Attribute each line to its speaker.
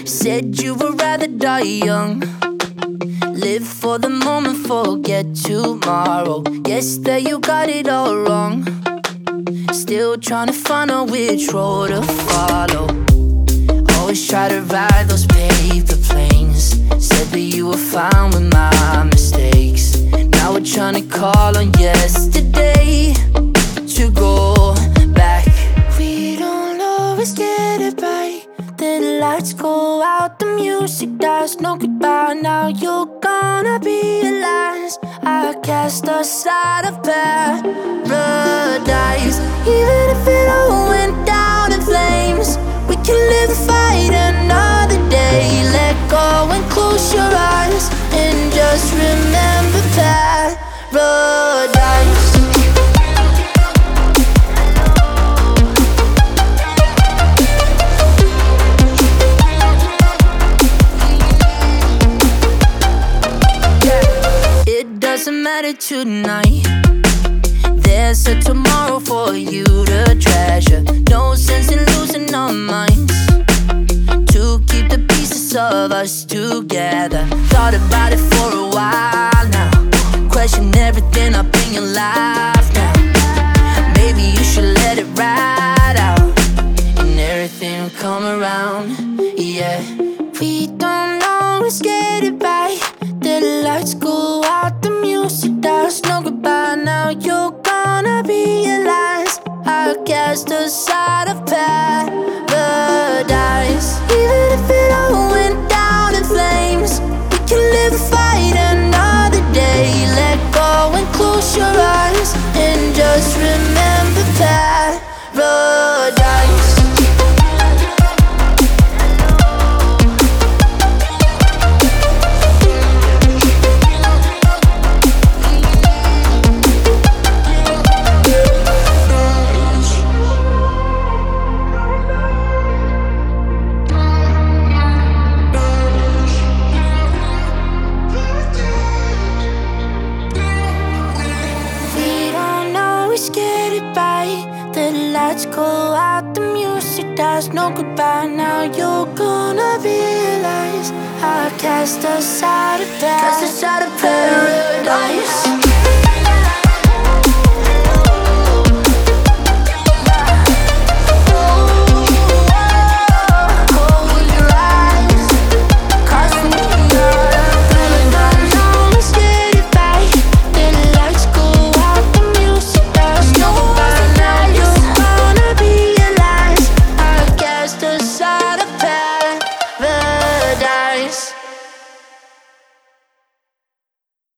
Speaker 1: Said you would rather die young. Live for the moment, forget tomorrow. Guess that you got it all wrong. Still trying to find out which road to follow. Always try to ride those paper planes. Said that you were fine with my mistakes. Now we're trying to call on yesterday to go back. We don't always get it right. Then the lights go out, the music dies, no goodbye. Now you're gonna be realize I cast aside of paradise. Even if it all went down in flames, we can live and fight another day. Let go and close your eyes and just remember paradise. Doesn't matter tonight. There's a tomorrow for you to treasure. No sense in losing our minds. To keep the pieces of us together. Thought about it for a while now. Question everything up in your life now. Maybe you should let it ride out, and everything will come around. Yeah, we don't always get it right. The lights go out, the music dies, no goodbye. Now you're gonna realize I cast aside of paradise. Even if it all went down in flames, we can live and fight another day. Let go and close your eyes and just remember paradise. Lights go out, the music dies, no goodbye. Now you're gonna realize I cast aside of paradise. Paradise.